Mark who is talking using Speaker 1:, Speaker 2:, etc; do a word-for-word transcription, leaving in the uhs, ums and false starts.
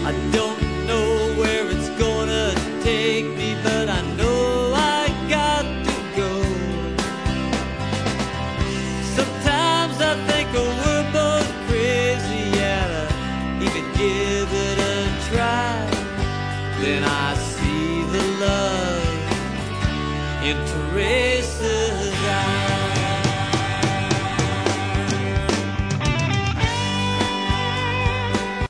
Speaker 1: I don't know where it's gonna take me, but I know I got to go. Sometimes I think we're both crazy, and I even give it a try. Then I see the love in traces